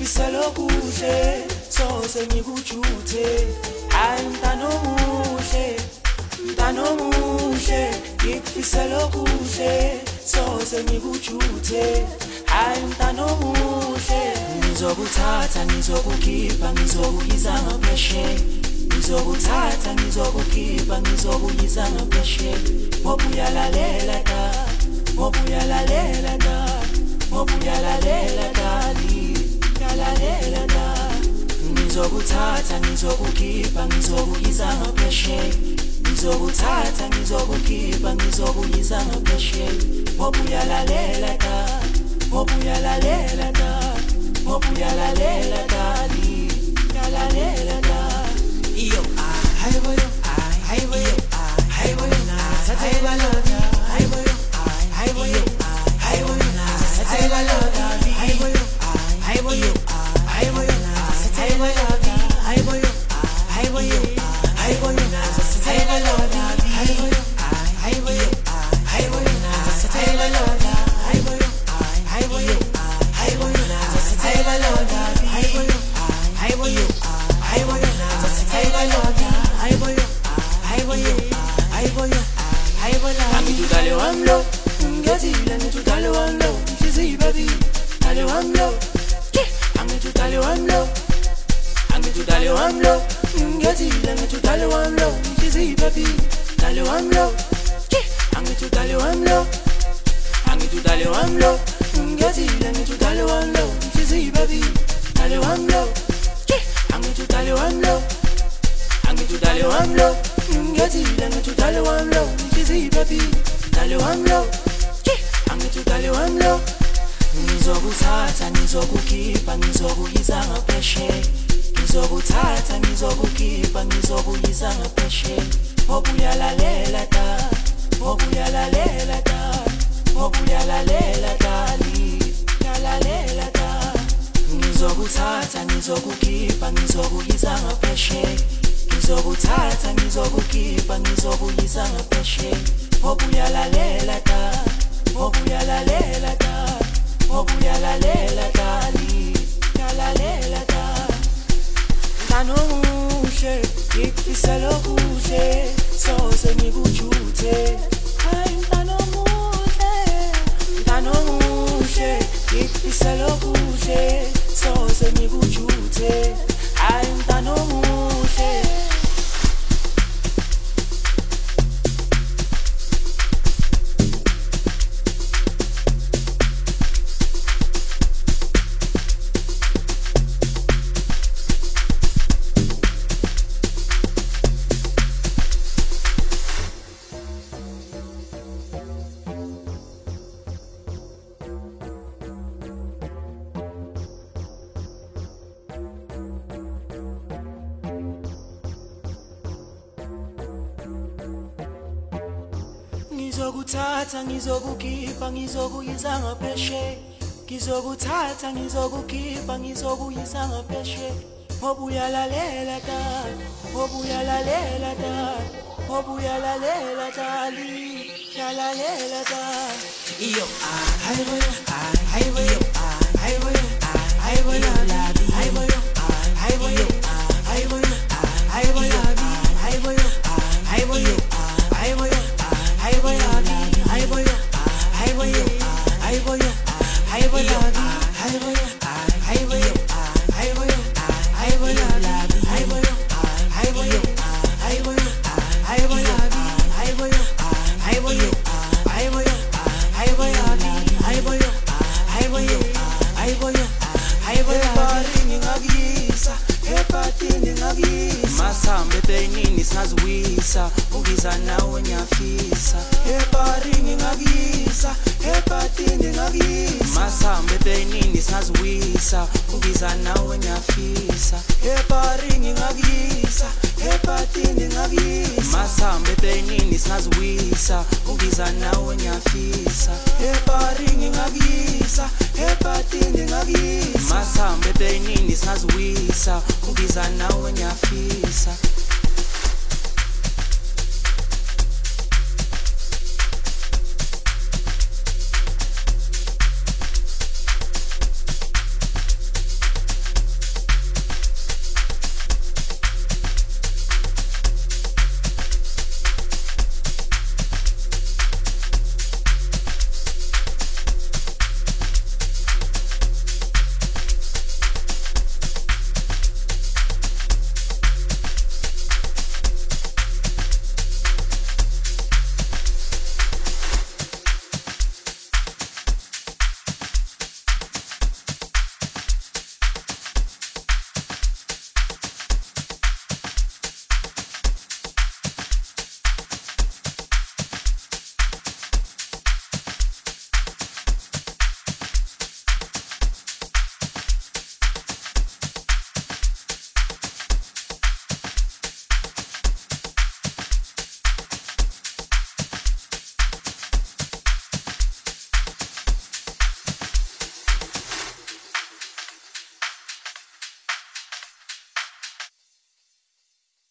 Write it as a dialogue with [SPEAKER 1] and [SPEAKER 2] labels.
[SPEAKER 1] ngikufisela okuhle sose ngikujuthe hayi mntana omuhle ngikufisela okuhle sose ngikujuthe hayi mntana omuhle ngizokuthatha ngizokukhipha ngizokuyisa ngaphesheya ngizokuthatha ngizokukhipha ngizokuyisa ngaphesheya ngobuyalalela dali yalalela dali ngizokuthatha ngizokukhipha ngizokuyisa ngaphesheya ngizokuthatha ngizokukhipha ngizokuyisa ngaphesheya ngobuyalalela dali yalalela dali iyo hayiboyo na satayibaloda hayiboyo na satayibaloda hayiboyo na satayibaloda hayiboyo na satayibaloda hayiboyo na satayibaloda hayiboyo na satayibaloda hayiboyo na satayibaloda angitudale wamlo ngezile ngitudale wamlo ngizizi baby dale wamlo angitudale wamlo ngezile ngitudale wamlo ngizizi baby dale wamlo angitudale wamlo ngezile ngitudale wamlo ngizizi baby dale wamlo angitudale wamlo ngezile ngitudale wamlo ngizizi baby dale wamlo angitudale wamlo ngizokuthatha ngizokukhipha ngizokuyisa ngaphesheya ngizokuthatha ngizokukhipha ngizokuyisa ngaphesheya ngobuyalalela dali yalalela dali ngizokuthatha ngizokukhipha ngizokuyisa ngaphesheya ngizokuthatha ngizokukhipha ngizokuyisa ngaphesheya ngobuyalalela dali yalalela dali mntana omuhle ngikufisela okuhle sose ngikujuthe hayi mntana omuhle ngikufisela okuhle sose ngikujuthe hayi mntana omuhle ngizokuthatha ngizokukhipha ngizokuyisa ngaphesheya ngizokuthatha ngizokukhipha ngizokuyisa ngaphesheya ngobuyalalela dali yalalela dali iyo hayiboyo masambe penini singaziwisa ubiza nawe nyafisa eparini ngakisa epatini ngakisa masambe penini singaziwisa ubiza nawe nyafisa eparini ngakisa epatini ngakisa masambe penini singaziwisa ubiza nawe nyafisa eparini ngakisa epatini ngakisa masambe penini singaziwisa ubiza nawe nyafisa